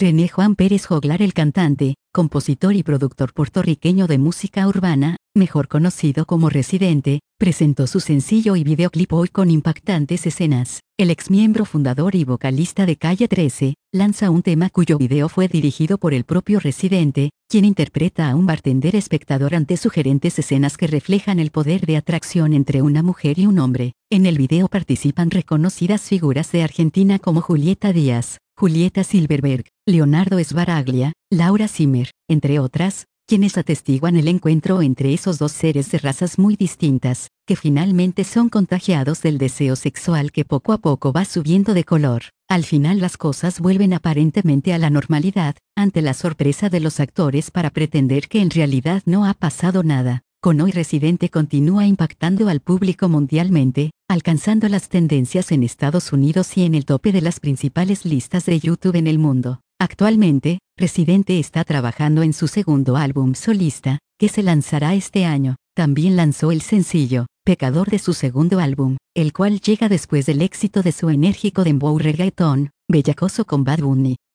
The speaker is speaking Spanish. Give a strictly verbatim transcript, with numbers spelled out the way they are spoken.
René Juan Pérez Joglar, el cantante, compositor y productor puertorriqueño de música urbana, mejor conocido como Residente, presentó su sencillo y videoclip hoy con impactantes escenas. El exmiembro fundador y vocalista de Calle trece, lanza un tema cuyo video fue dirigido por el propio Residente, quien interpreta a un bartender espectador ante sugerentes escenas que reflejan el poder de atracción entre una mujer y un hombre. En el video participan reconocidas figuras de Argentina como Julieta Díaz, Julieta Silverberg, Leonardo Sbaraglia, Laura Zimmer, entre otras, quienes atestiguan el encuentro entre esos dos seres de razas muy distintas, que finalmente son contagiados del deseo sexual que poco a poco va subiendo de color. Al final las cosas vuelven aparentemente a la normalidad, ante la sorpresa de los actores para pretender que en realidad no ha pasado nada. Con Hoy Residente continúa impactando al público mundialmente, alcanzando las tendencias en Estados Unidos y en el tope de las principales listas de YouTube en el mundo. Actualmente, Residente está trabajando en su segundo álbum solista, que se lanzará este año. También lanzó el sencillo, Pecador, de su segundo álbum, el cual llega después del éxito de su enérgico dembow reggaeton, Bellacoso con Bad Bunny.